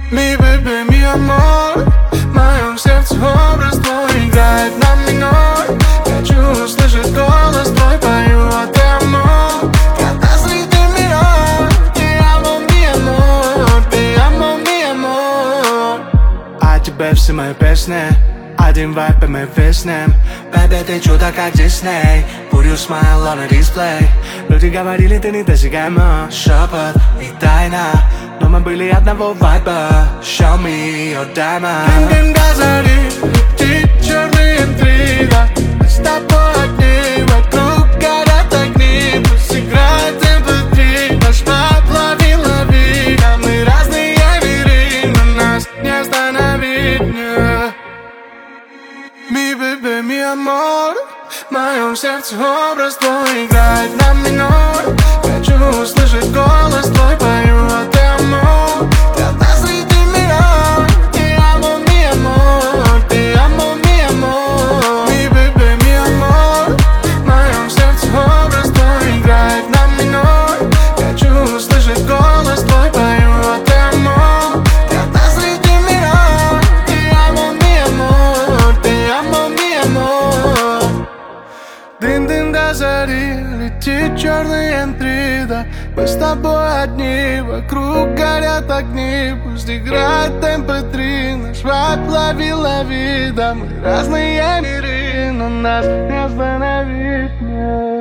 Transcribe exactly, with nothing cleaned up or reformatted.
Mi bebé, mi amor, в моем сердце образ твой играет на минор. Хочу услышать голос твой, пою от amor. Когда среди миров, te amo, mi amor, te amo, mi amor. О тебе все мои песни, один вайп и мы виснем. Бэби, ты чудо как Дисней, put your smile on a display. Люди говорили, ты недосягаема, шепот и тайна, но мы были одного вайба. Show me your diamond. Дым-дым до зари, летит черный интрига. Мы с тобой одни, вокруг горят огни. Пусть играет эм пэ три, наш вайб лови, лови. А мы разные миры, но нас не остановить, не. Mi bebé, mi amor, в моем сердце образ твой играет на минор. Хочу услышать голос твой, пою от amor. Когда среди миров, te amo, mi amor, te amo, mi amor. Mi bebé, mi amor, в моем сердце образ твой играет на минор. Хочу услышать голос твой, пою от amor. Когда среди миров, te amo, mi amor, te amo, mi amor. Дым-дым до зари, летит черный интрига. Мы с тобой одни, вокруг горят огни. Пусть играет эм пэ три, наш вайб лови, лови. Да мы разные миры, но нас не остановить, нет.